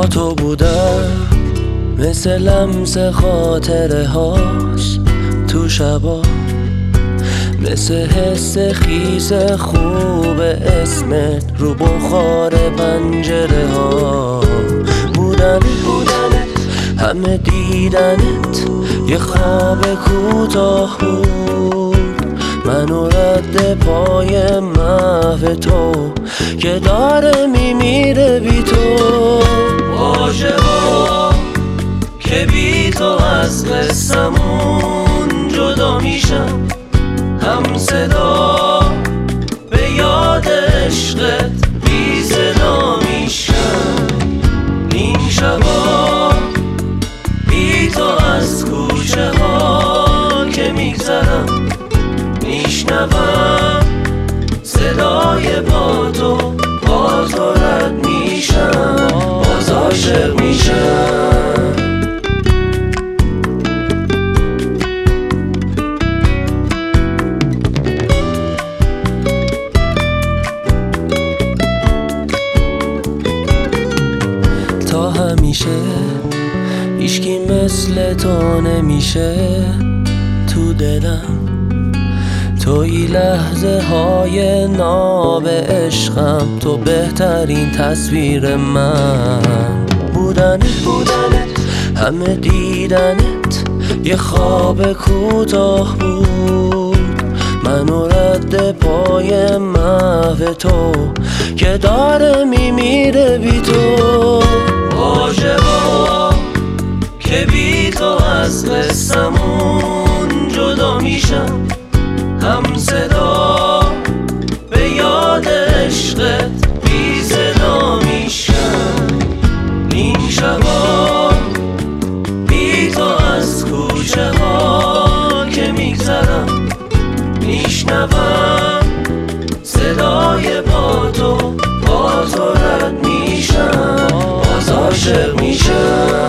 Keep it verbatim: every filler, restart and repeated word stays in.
تو بودم مثل لمس خاطره هاش تو شبا، مثل حس خیس خوب اسمت رو بخار پنجره ها. بودن بودنت همه دیدنت یه خواب کوتاه بود، منو رد پای محو تو که داره میمیره بی تو. واژه ها که بی تو از قصمون جدا میشم، هم صدا به یاد عشقت بی صدا میشم. این شبا بی تو از کوچه ها که میگذرم، میشنوم صدای پا تو، با تو رد میشم، باز عاشق میشم. تا همیشه هیچکی مثل تو نمیشه تو دلم، توی لحظه های ناب عشقم، تو بهترین تصویر من. بودنت بودنت همه دیدنت یه خواب کوتاه بود، منو رد پای محو تو که داره میمیره بی تو. واژه ها که بی تو از قصمون جدا میشم، هم صدا به یاد عشقت بی صدا میشم. این شبا بی تو از کوچه ها که میگذرم، میشنوم صدای پا تو، با تو رد میشم، باز عاشق میشم.